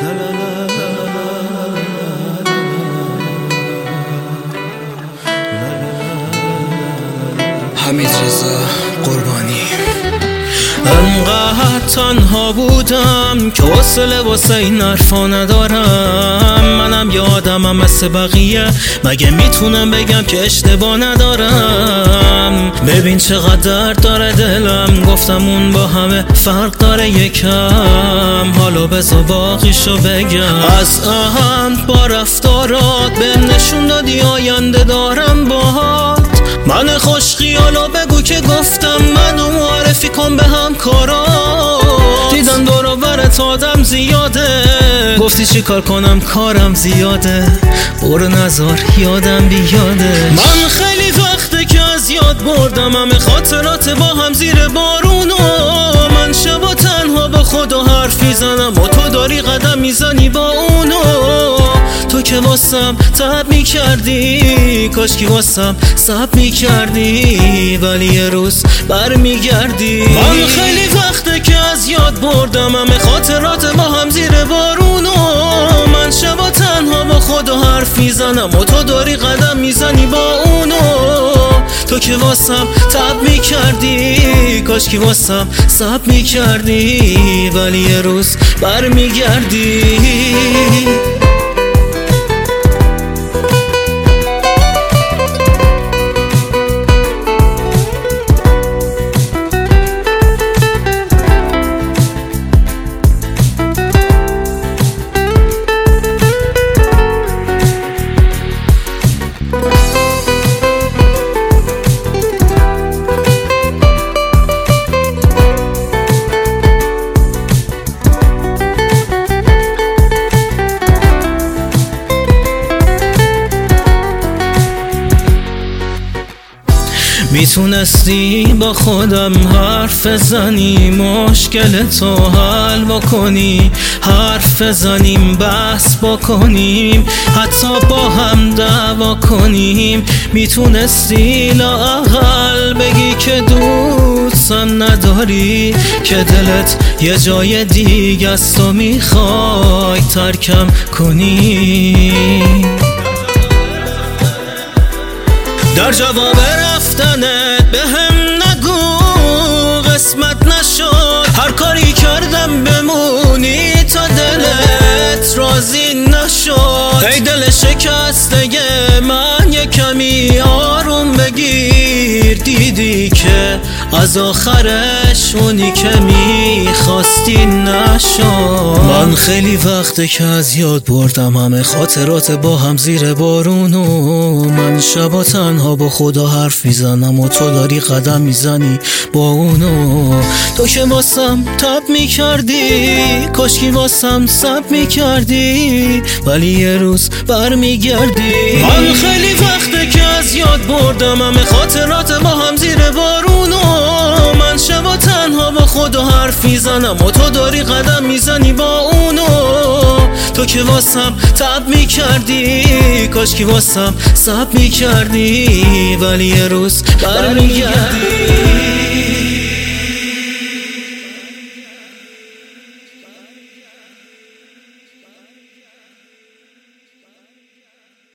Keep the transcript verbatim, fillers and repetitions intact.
حمید رضا قربانی. انقدر تنها بودم که حوصله واسه این حرفا ندارم. منم یادمم مثل بقیه، مگه میتونم بگم که اشتباه ندارم؟ ببین چقدر درد داره دلم، گفتم اون با همه فرق داره یکم. حالا بذار باقیشو بگم. از اهند با رفتارات بهم نشون دادی آینده دارم باهات. من خوش خیالا بگو که گفتم منو معرفی کن به همکارات. دیدم دور و برت آدم زیاده، گفتی چی کار کنم کارم زیاده. برو نذار یادم بیاده. من خیلی وقته که از یاد بردم همه خاطرات با هم زیر بارونو. من شبا تنها با خدا حرف میزنم و تو داری قدم میزنی با اونو. تو که واسم تب میکردی، کاش که واسم سب میکردی، ولی یه روز برمیگردی. من خیلی وقته که از یاد بردم همه خاطرات با هم زیر بارونو. من شبا تنها با خدا حرف میزنم و تو داری قدم میزنی با اونو. تو که واسم تب میکردی، کاش که واسم سب میکردی، ولی یه روز برمیگردی. میتونستی با خودم حرف بزنی، مشکل تو حل بکنی، حرف بزنیم بحث بکنیم، حتی با هم دعوا کنیم. میتونستی لااقل بگی که دوستم نداری، که دلت یه جای دیگه است و میخوای ترکم کنی. در جواب رفتنت به هم نگو قسمت نشد، هر کاری کردم بمونی تا دلت راضی نشد. ای دل شکسته من یه کمی آروم بگیر، دیدی که از آخرش اونی که میخواستی نشد. من خیلی وقته که از یاد بردم همه خاطرات با هم زیر بارونو. من شبا تنها با خدا حرف میزنم و تو داری قدم میزنی با اونو. تو که واسم تب میکردی، کاشکی واسم سب میکردی، ولی یه روز برمیگردی. من خیلی وقته که از یاد بردم همه خاطرات با هم زیر بارونو. من شبا تنها با خدا حرف میزنم و تو داری قدم میزنی با اونو. تو که واسم تب میکردی، کاشکی واسم سب میکردی، ولی یه روز برمیگردی.